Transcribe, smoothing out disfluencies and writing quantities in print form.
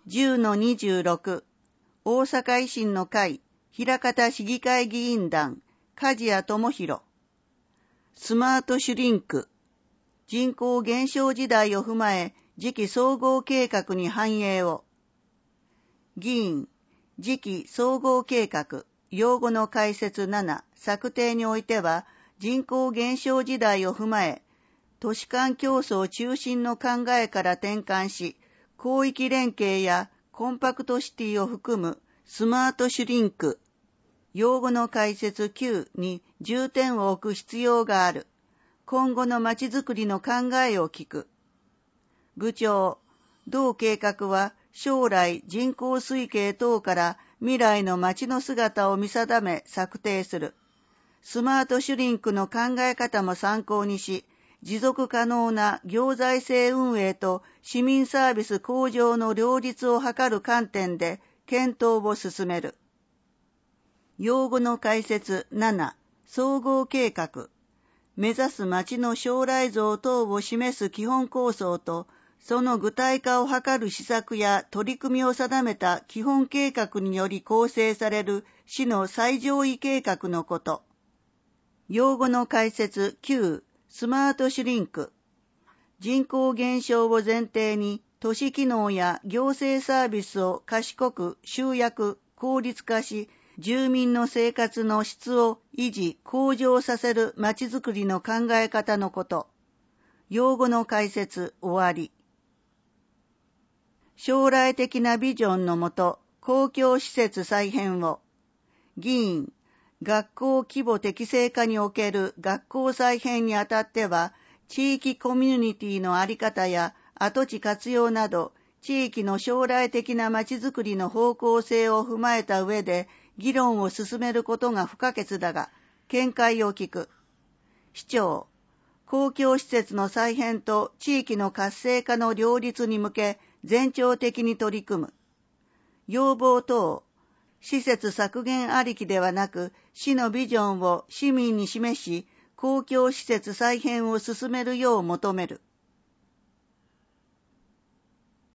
10-26 大阪維新の会枚方市議会議員団梶谷智弘スマートシュリンク人口減少時代を踏まえ次期総合計画に反映を議員次期総合計画用語の解説7策定においては人口減少時代を踏まえ都市間競争中心の考えから転換し広域連携やコンパクトシティを含むスマートシュリンク用語の解説9に重点を置く必要がある。今後のまちづくりの考えを聞く。部長、同計画は将来人口推計等から未来のまちの姿を見定め策定する。スマートシュリンクの考え方も参考にし、持続可能な行財政運営と市民サービス向上の両立を図る観点で検討を進める。用語の解説7、総合計画。目指す町の将来像等を示す基本構想と、その具体化を図る施策や取り組みを定めた基本計画により構成される市の最上位計画のこと。用語の解説9、スマートシュリンク。人口減少を前提に都市機能や行政サービスを賢く集約、効率化し、住民の生活の質を維持、向上させるまちづくりの考え方のこと。用語の解説終わり。将来的なビジョンのもと、公共施設再編を。議員、学校規模適正化における学校再編にあたっては、地域コミュニティの在り方や跡地活用など、地域の将来的なまちづくりの方向性を踏まえた上で、議論を進めることが不可欠だが、見解を聞く。市長、公共施設の再編と地域の活性化の両立に向け、全庁的に取り組む。要望等、施設削減ありきではなく、市のビジョンを市民に示し、公共施設再編を進めるよう求める。